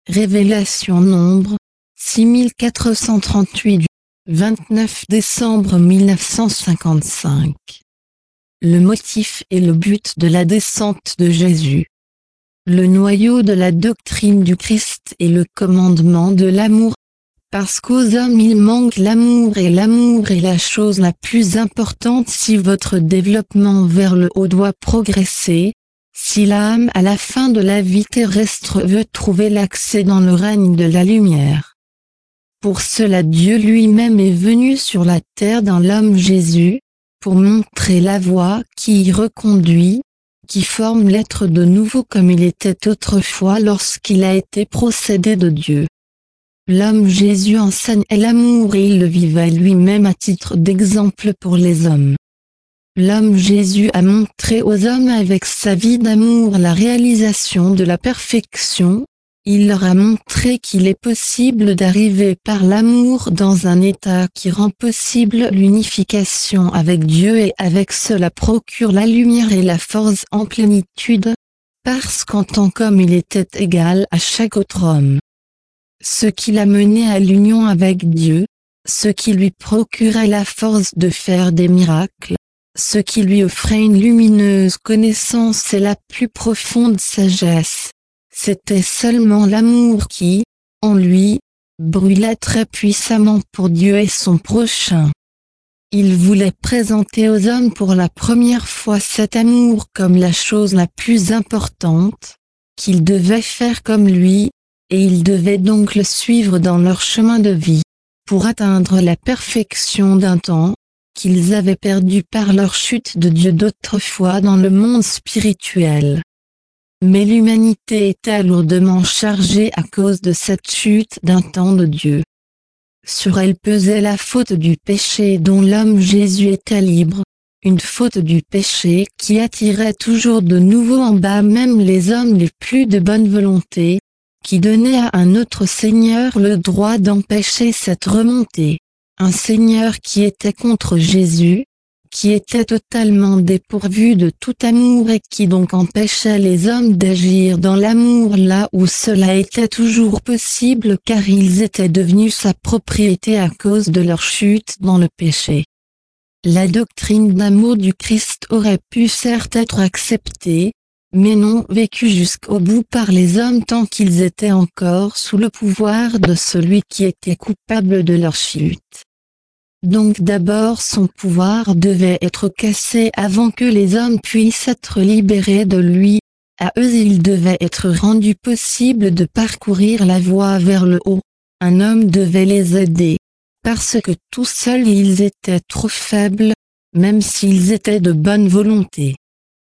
Révélation Nombre 6438 du 29 décembre 1955. Le motif et le but de la descente de Jésus. Le noyau de la doctrine du Christ est le commandement de l'amour. Parce qu'aux hommes il manque l'amour et l'amour est la chose la plus importante si votre développement vers le haut doit progresser. Si l'âme à la fin de la vie terrestre veut trouver l'accès dans le règne de la lumière. Pour cela Dieu lui-même est venu sur la terre dans l'homme Jésus, pour montrer la voie qui y reconduit, qui forme l'être de nouveau comme il était autrefois lorsqu'il a été procédé de Dieu. L'homme Jésus enseigne l'amour et il le vivait lui-même à titre d'exemple pour les hommes. L'homme Jésus a montré aux hommes avec sa vie d'amour la réalisation de la perfection. Il leur a montré qu'il est possible d'arriver par l'amour dans un état qui rend possible l'unification avec Dieu et avec cela procure la lumière et la force en plénitude, parce qu'en tant qu'homme il était égal à chaque autre homme. Ce qui l'a mené à l'union avec Dieu, ce qui lui procurait la force de faire des miracles, ce qui lui offrait une lumineuse connaissance et la plus profonde sagesse. C'était seulement l'amour qui, en lui, brûlait très puissamment pour Dieu et son prochain. Il voulait présenter aux hommes pour la première fois cet amour comme la chose la plus importante, qu'ils devaient faire comme lui, et ils devaient donc le suivre dans leur chemin de vie, pour atteindre la perfection d'un temps, qu'ils avaient perdu par leur chute de Dieu d'autrefois dans le monde spirituel. Mais l'humanité était lourdement chargée à cause de cette chute d'un temps de Dieu. Sur elle pesait la faute du péché dont l'homme Jésus était libre, une faute du péché qui attirait toujours de nouveau en bas même les hommes les plus de bonne volonté, qui donnait à un autre Seigneur le droit d'empêcher cette remontée. Un Seigneur qui était contre Jésus, qui était totalement dépourvu de tout amour et qui donc empêchait les hommes d'agir dans l'amour là où cela était toujours possible car ils étaient devenus sa propriété à cause de leur chute dans le péché. La doctrine d'amour du Christ aurait pu certes être acceptée, mais non vécue jusqu'au bout par les hommes tant qu'ils étaient encore sous le pouvoir de celui qui était coupable de leur chute. Donc d'abord son pouvoir devait être cassé avant que les hommes puissent être libérés de lui. À eux il devait être rendu possible de parcourir la voie vers le haut. Un homme devait les aider. Parce que tout seuls ils étaient trop faibles, même s'ils étaient de bonne volonté.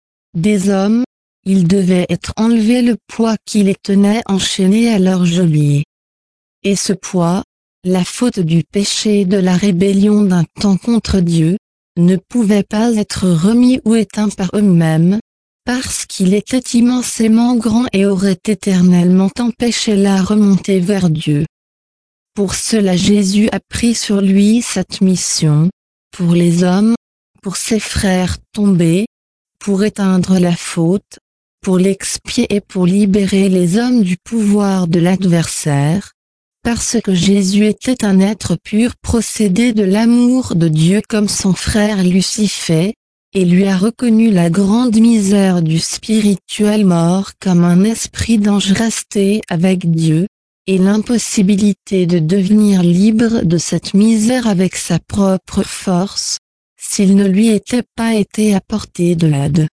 Des hommes, il devait être enlevé le poids qui les tenait enchaînés à leur geôlier. Et ce poids, la faute du péché et de la rébellion d'un temps contre Dieu, ne pouvait pas être remis ou éteint par eux-mêmes, parce qu'il était immensément grand et aurait éternellement empêché la remontée vers Dieu. Pour cela Jésus a pris sur lui cette mission, pour les hommes, pour ses frères tombés, pour éteindre la faute, pour l'expier et pour libérer les hommes du pouvoir de l'adversaire. Parce que Jésus était un être pur procédé de l'amour de Dieu comme son frère Lucifer, et lui a reconnu la grande misère du spirituel mort comme un esprit d'ange resté avec Dieu, et l'impossibilité de devenir libre de cette misère avec sa propre force, s'il ne lui était pas été apporté de l'aide.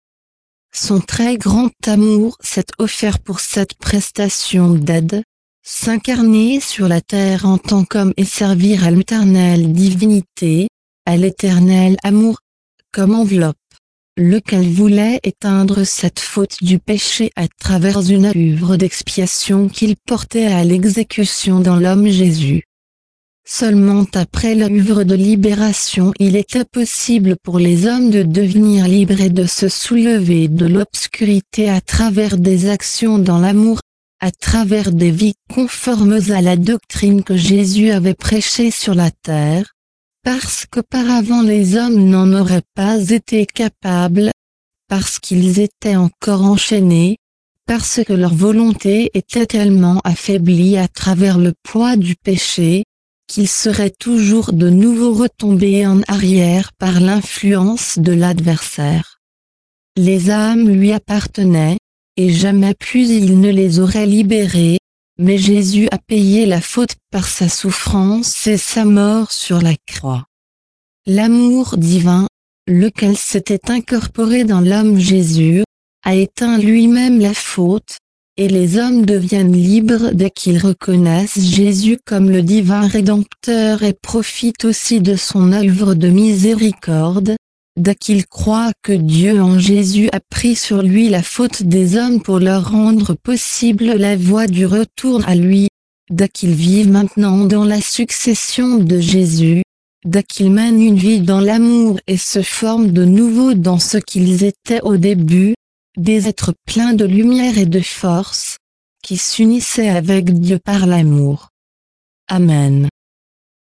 Son très grand amour s'est offert pour cette prestation d'aide, s'incarner sur la terre en tant qu'homme et servir à l'éternelle divinité, à l'éternel amour, comme enveloppe, lequel voulait éteindre cette faute du péché à travers une œuvre d'expiation qu'il portait à l'exécution dans l'homme Jésus. Seulement après l'œuvre de libération il était possible pour les hommes de devenir libres et de se soulever de l'obscurité à travers des actions dans l'amour, à travers des vies conformes à la doctrine que Jésus avait prêchée sur la terre, parce qu'auparavant les hommes n'en auraient pas été capables, parce qu'ils étaient encore enchaînés, parce que leur volonté était tellement affaiblie à travers le poids du péché, qu'ils seraient toujours de nouveau retombés en arrière par l'influence de l'adversaire. Les âmes lui appartenaient, et jamais plus il ne les aurait libérées, mais Jésus a payé la faute par sa souffrance et sa mort sur la croix. L'amour divin, lequel s'était incorporé dans l'homme Jésus, a éteint lui-même la faute, et les hommes deviennent libres dès qu'ils reconnaissent Jésus comme le divin Rédempteur et profitent aussi de son œuvre de miséricorde, dès qu'ils croient que Dieu en Jésus a pris sur lui la faute des hommes pour leur rendre possible la voie du retour à lui, dès qu'ils vivent maintenant dans la succession de Jésus, dès qu'ils mènent une vie dans l'amour et se forment de nouveau dans ce qu'ils étaient au début, des êtres pleins de lumière et de force, qui s'unissaient avec Dieu par l'amour. Amen.